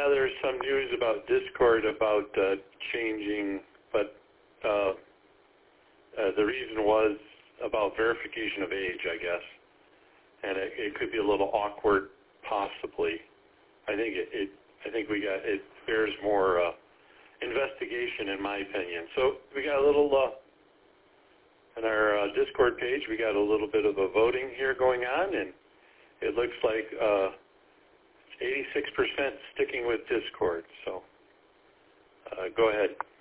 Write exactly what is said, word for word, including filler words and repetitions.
Yeah, there's some news about Discord about uh, changing, but uh, uh, the reason was about verification of age, I guess, and it, it could be a little awkward, possibly. I think it, it I think we got it bears more uh, investigation, in my opinion. So we got a little uh, on our uh, Discord page. We got a little bit of a voting here going on, and it looks like uh, eighty-six percent sticking with Discord. So uh, go ahead.